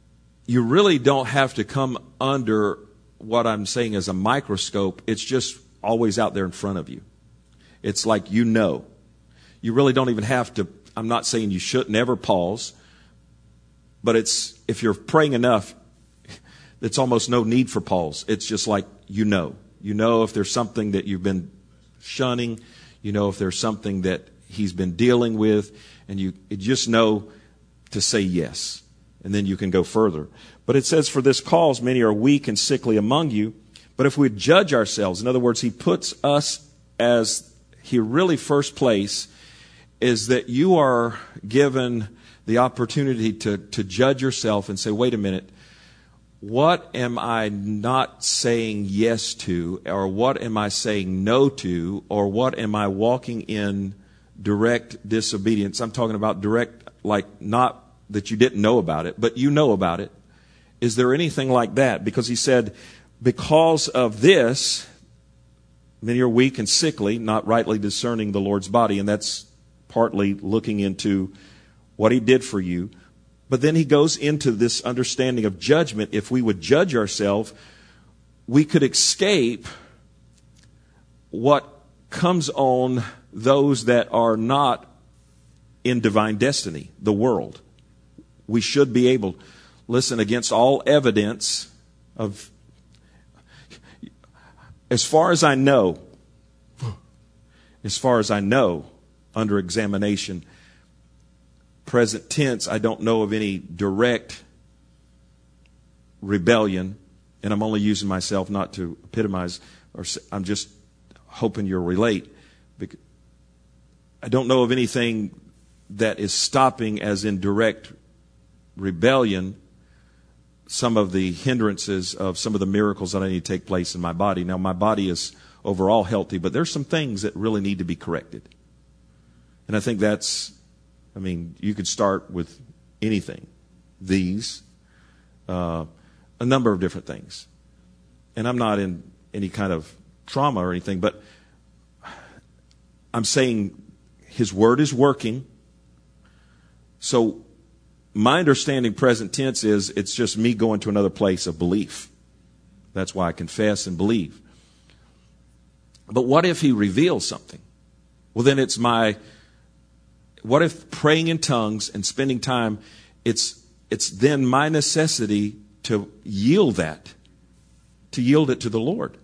you really don't have to come under what I'm saying as a microscope. It's just always out there in front of you. It's like you know. You really don't even have to. I'm not saying you should never pause, but it's if you're praying enough, it's almost no need for pause. It's just like you know. You know if there's something that you've been shunning. You know if there's something that he's been dealing with, and you, you just know to say yes. And then you can go further. But it says, for this cause many are weak and sickly among you. But if we judge ourselves, in other words, he puts us as he really first place, is that you are given the opportunity to, to judge yourself and say, wait a minute, what am I not saying yes to? Or what am I saying no to? Or what am I walking in direct disobedience? I'm talking about direct, like not that you didn't know about it, but you know about it. Is there anything like that? Because he said, because of this, many are weak and sickly, not rightly discerning the Lord's body. And that's partly looking into what he did for you. But then he goes into this understanding of judgment. If we would judge ourselves, we could escape what comes on those that are not in divine destiny, the world. We should be able, listen, against all evidence of, as far as I know, as far as I know, under examination, present tense, I don't know of any direct rebellion, and I'm only using myself not to epitomize, or I'm just hoping you'll relate. I don't know of anything that is stopping, as in direct rebellion, some of the hindrances of some of the miracles that I need to take place in my body. Now, my body is overall healthy, but there's some things that really need to be corrected. And I think that's, I mean, you could start with anything. These, uh, a number of different things. And I'm not in any kind of trauma or anything, but I'm saying his word is working. So my understanding, present tense, is it's just me going to another place of belief. That's why I confess and believe. But what if he reveals something? Well, then it's my, what if praying in tongues and spending time, it's it's then my necessity to yield that, to yield it to the Lord.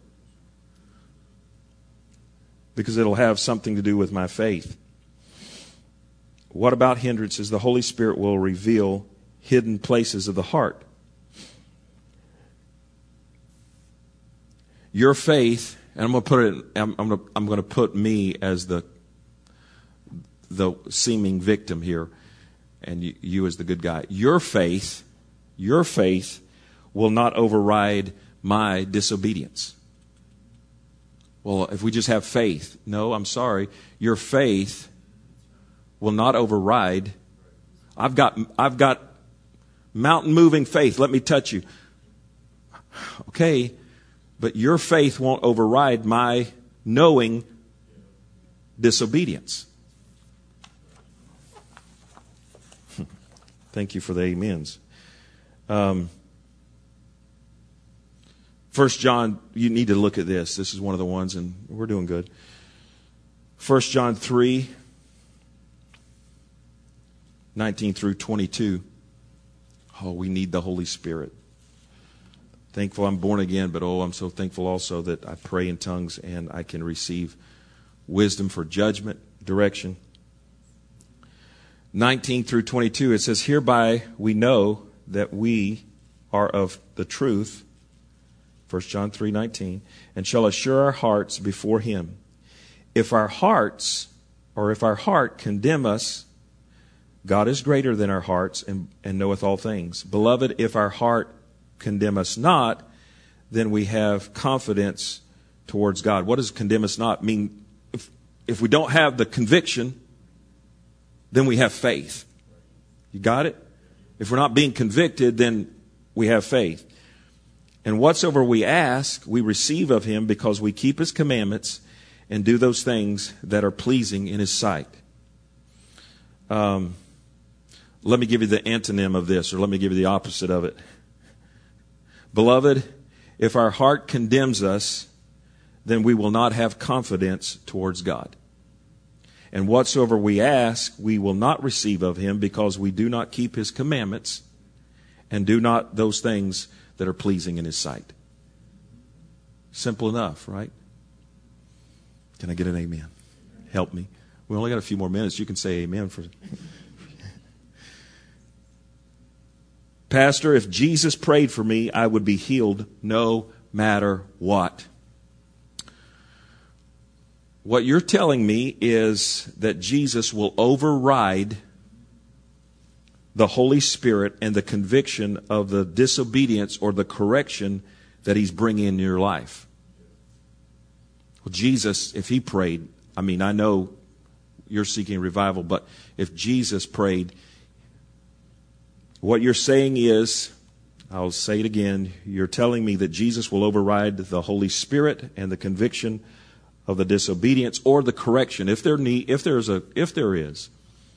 Because it'll have something to do with my faith. What about hindrances? The Holy Spirit will reveal hidden places of the heart. Your faith, and I'm going to put it. I'm, I'm, going to, I'm going to put me as the the seeming victim here, and you, you as the good guy. Your faith, your faith, will not override my disobedience. Well, if we just have faith, no, I'm sorry. Your faith will not override. I've got I've got mountain moving faith. Let me touch you. Okay, but your faith won't override my knowing disobedience. Thank you for the amens. Um, First John, you need to look at this. This is one of the ones, and we're doing good. First John three, nineteen through twenty-two. Oh, we need the Holy Spirit. Thankful I'm born again, but oh, I'm so thankful also that I pray in tongues and I can receive wisdom for judgment, direction. nineteen through twenty-two, it says, hereby we know that we are of the truth, First John three nineteen, and shall assure our hearts before him. If our hearts, or if our heart condemn us, God is greater than our hearts and, and knoweth all things. Beloved, if our heart condemn us not, then we have confidence towards God. What does condemn us not mean? If, if we don't have the conviction, then we have faith. You got it? If we're not being convicted, then we have faith. And whatsoever we ask, we receive of him, because we keep his commandments and do those things that are pleasing in his sight. Um, let me give you the antonym of this, or let me give you the opposite of it. Beloved, if our heart condemns us, then we will not have confidence towards God. And whatsoever we ask, we will not receive of him, because we do not keep his commandments and do not those things that are pleasing in his sight. Simple enough, right? Can I get an amen? Help me. We only got a few more minutes. You can say amen for... Pastor, if Jesus prayed for me, I would be healed no matter what. What you're telling me is that Jesus will override the Holy Spirit and the conviction of the disobedience or the correction that he's bringing in your life. Well, Jesus, if he prayed, I mean, I know you're seeking revival, but if Jesus prayed, what you're saying is, I'll say it again, you're telling me that Jesus will override the Holy Spirit and the conviction of the disobedience or the correction, if there need, if there's a, if there is.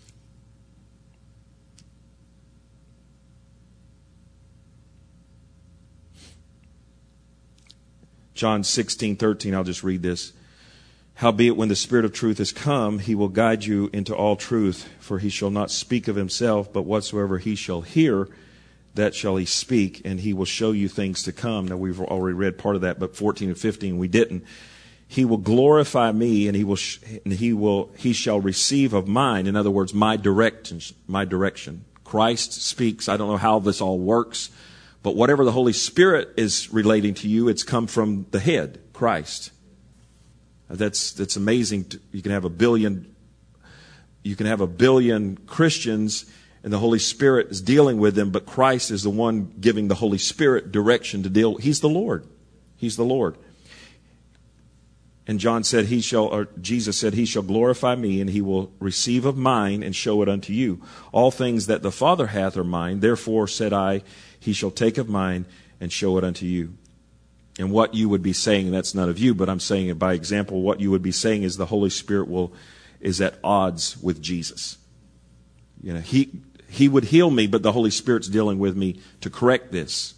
John sixteen thirteen, I'll just read this. Howbeit, when the Spirit of truth is come, he will guide you into all truth, for he shall not speak of himself, but whatsoever he shall hear, that shall he speak, and he will show you things to come. Now, we've already read part of that, but fourteen and fifteen we didn't. He will glorify me, and he will, sh- and he will, he shall receive of mine. In other words, my direction, my direction. Christ speaks. I don't know how this all works, but whatever the Holy Spirit is relating to you, it's come from the head, Christ. That's that's amazing. You can have a billion, you can have a billion Christians, and the Holy Spirit is dealing with them, but Christ is the one giving the Holy Spirit direction to deal. He's the Lord. He's the Lord. And John said, "He shall," or Jesus said, "He shall glorify me, and he will receive of mine and show it unto you. All things that the Father hath are mine. Therefore said I, he shall take of mine and show it unto you." And what you would be saying, that's none of you, but I'm saying it by example, what you would be saying is the Holy Spirit will is at odds with Jesus. You know, he he would heal me, but the Holy Spirit's dealing with me to correct this.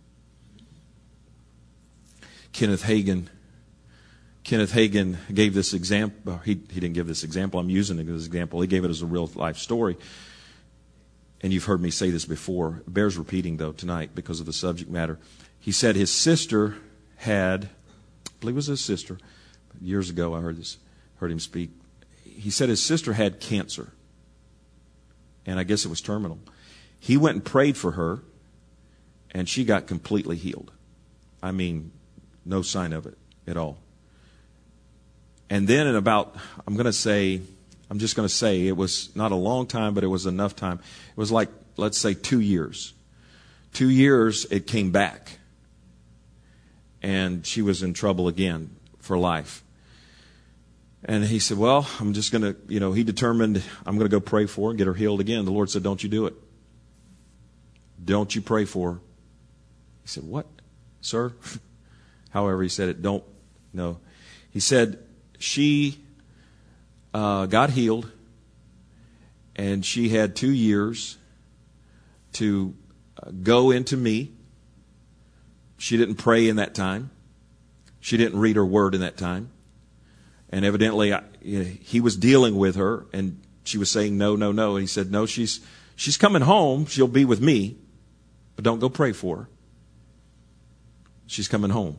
Kenneth Hagin Kenneth Hagin gave this example. He he didn't give this example. I'm using it as an example. He gave it as a real life story. And you've heard me say this before. It bears repeating, though, tonight because of the subject matter. He said his sister had, I believe it was his sister, years ago I heard this, heard him speak. He said his sister had cancer, and I guess it was terminal. He went and prayed for her, and she got completely healed. I mean, no sign of it at all. And then in about, I'm going to say, I'm just going to say, it was not a long time, but it was enough time. It was like, let's say, two years. Two years, it came back. And she was in trouble again for life. And he said, well, I'm just going to, you know, he determined, I'm going to go pray for her and get her healed again. The Lord said, don't you do it. Don't you pray for her. He said, what, sir? However he said it, don't, no. He said, she uh, got healed, and she had two years to uh, go into me. She didn't pray in that time. She didn't read her word in that time. And evidently, I, he was dealing with her, and she was saying no, no, no. And he said, no, she's she's coming home. She'll be with me, but don't go pray for her. She's coming home.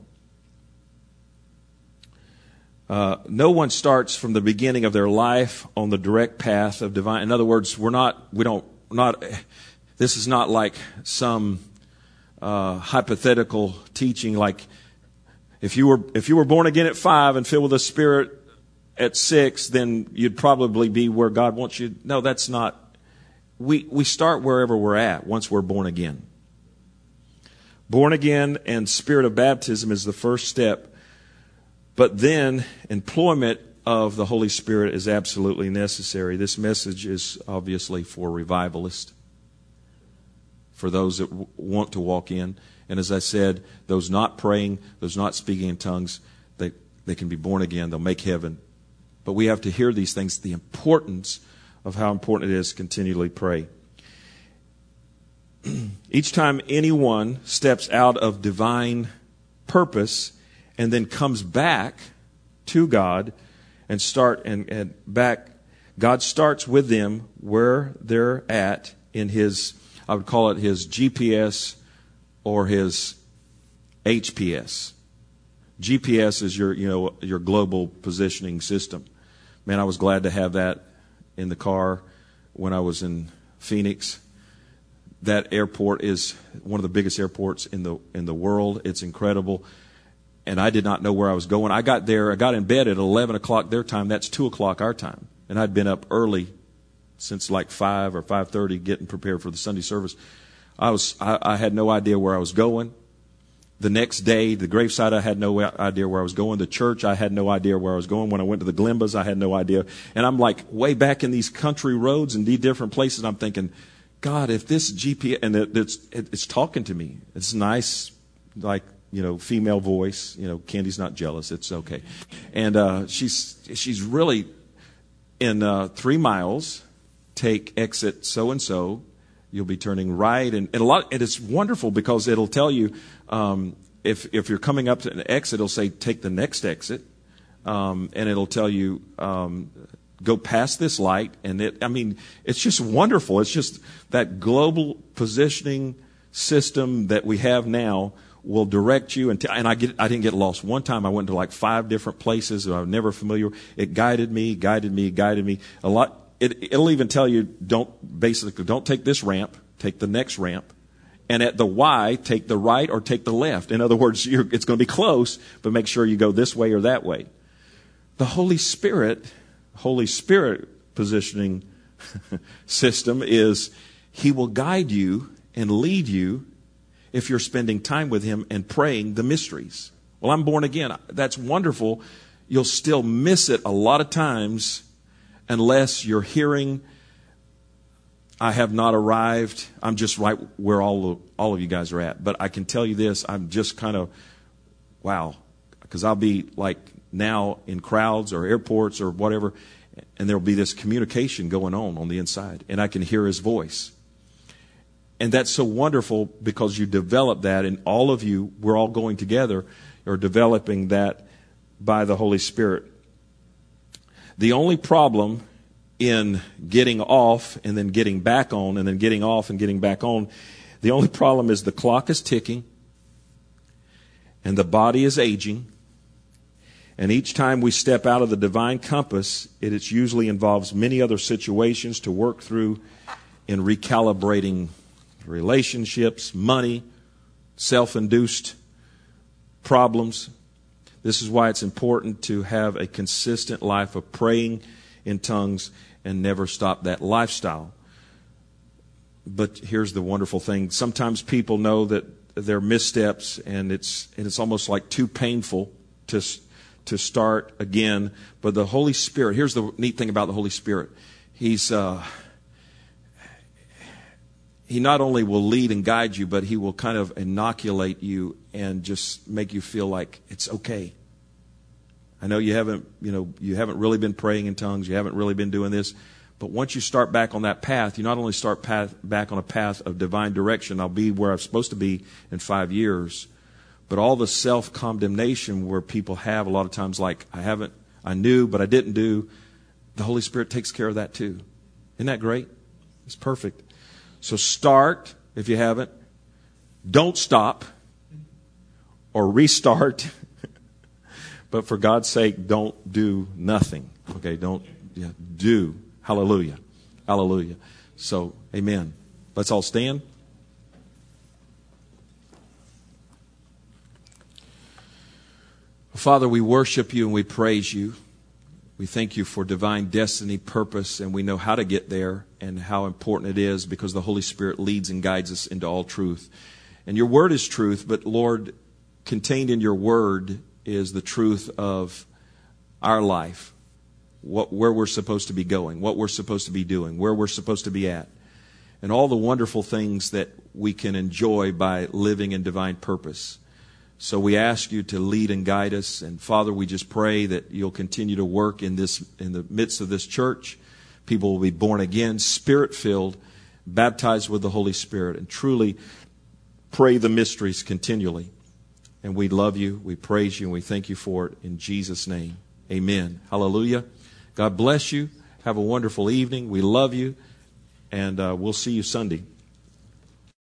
Uh, no one starts from the beginning of their life on the direct path of divine. In other words, we're not, we don't, not, this is not like some uh, hypothetical teaching like if you were, if you were born again at five and filled with the Spirit at six, then you'd probably be where God wants you. No, that's not. We, we start wherever we're at once we're born again. Born again and Spirit of baptism is the first step. But then employment of the Holy Spirit is absolutely necessary. This message is obviously for revivalists, for those that w- want to walk in. And as I said, those not praying, those not speaking in tongues, they, they can be born again. They'll make heaven. But we have to hear these things, the importance of how important it is to continually pray. each time anyone steps out of divine purpose and then comes back to God and start and, and back, God starts with them where they're at in his, I would call it his G P S or his H P S. G P S is your, you know, your global positioning system. Man, I was glad to have that in the car when I was in Phoenix. That airport is one of the biggest airports in the in the world. It's incredible. And I did not know where I was going. I got there, I got in bed at eleven o'clock their time. That's two o'clock our time. And I'd been up early since like five or five thirty getting prepared for the Sunday service. I was I, I had no idea where I was going. The next day, the graveside, I had no idea where I was going. The church, I had no idea where I was going. When I went to the Glimbas, I had no idea. And I'm like way back in these country roads and these different places. I'm thinking, God, if this G P S, and it's, it's talking to me. It's nice, like, you know, female voice. You know, Candy's not jealous. It's okay. And uh, she's she's really in uh, three miles, take exit so-and-so. You'll be turning right, and, and a lot. And it's wonderful because it'll tell you um, if if you're coming up to an exit, it'll say take the next exit, um, and it'll tell you um, go past this light. And it, I mean, it's just wonderful. It's just that global positioning system that we have now will direct you. And, t- and I get I didn't get lost one time. I went to like five different places that I was never familiar with. It guided me, guided me, guided me a lot. It, it'll even tell you, don't basically, don't take this ramp, take the next ramp. And at the Y, take the right or take the left. In other words, you're, it's going to be close, but make sure you go this way or that way. The Holy Spirit, Holy Spirit positioning system is He will guide you and lead you if you're spending time with Him and praying the mysteries. Well, I'm born again. That's wonderful. You'll still miss it a lot of times unless you're hearing, I have not arrived. I'm just right where all of, all of you guys are at. But I can tell you this, I'm just kind of, wow. Because I'll be like now in crowds or airports or whatever, and there'll be this communication going on on the inside. And I can hear His voice. And that's so wonderful because you develop that, and all of you, we're all going together, are developing that by the Holy Spirit. The only problem in getting off and then getting back on and then getting off and getting back on, the only problem is the clock is ticking and the body is aging. And each time we step out of the divine compass, it, it usually involves many other situations to work through in recalibrating relationships, money, self-induced problems. This is why it's important to have a consistent life of praying in tongues and never stop that lifestyle. But here's the wonderful thing. Sometimes people know that they're missteps, and it's and it's almost like too painful to to start again. But the Holy Spirit, here's the neat thing about the Holy Spirit. He's uh, He not only will lead and guide you, but He will kind of inoculate you and just make you feel like it's okay. I know you haven't, you know, you haven't really been praying in tongues. You haven't really been doing this. But once you start back on that path, you not only start path, back on a path of divine direction, I'll be where I'm supposed to be in five years, but all the self-condemnation where people have a lot of times, like, I haven't, I knew, but I didn't do, the Holy Spirit takes care of that too. Isn't that great? It's perfect. So start, if you haven't. Don't stop or restart. But for God's sake, don't do nothing. Okay, don't yeah, do. Hallelujah. Hallelujah. So, amen. Let's all stand. Father, we worship You and we praise You. We thank You for divine destiny, purpose, and we know how to get there and how important it is because the Holy Spirit leads and guides us into all truth. And Your Word is truth, but Lord, contained in Your Word is the truth of our life, what, where we're supposed to be going, what we're supposed to be doing, where we're supposed to be at, and all the wonderful things that we can enjoy by living in divine purpose. So we ask You to lead and guide us. And Father, we just pray that You'll continue to work in this, in the midst of this church. People will be born again, Spirit-filled, baptized with the Holy Spirit, and truly pray the mysteries continually. And we love you, we praise you, and we thank you for it in Jesus' name. Amen. Hallelujah. God bless you. Have a wonderful evening. We love you, and uh, we'll see you Sunday.